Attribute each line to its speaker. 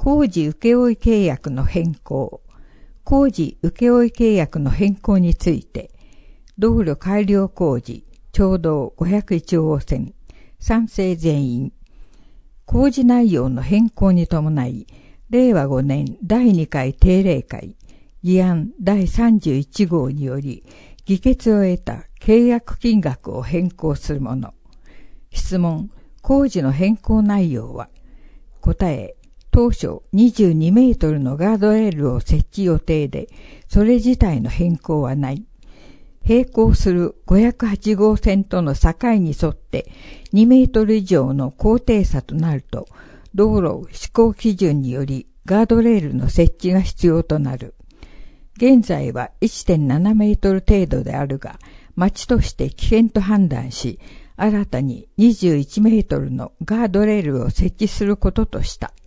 Speaker 1: 工事請負契約の変更。工事請負契約の変更について、道路改良工事、町道501号線、賛成全員。工事内容の変更に伴い、令和5年第2回定例会、議案第31号により、議決を得た契約金額を変更するもの。質問、工事の変更内容は、答え、当初22メートルのガードレールを設置予定で、それ自体の変更はない。並行する508号線との境に沿って2メートル以上の高低差となると、道路施行基準によりガードレールの設置が必要となる。現在は 1.7 メートル程度であるが、町として危険と判断し、新たに21メートルのガードレールを設置することとした。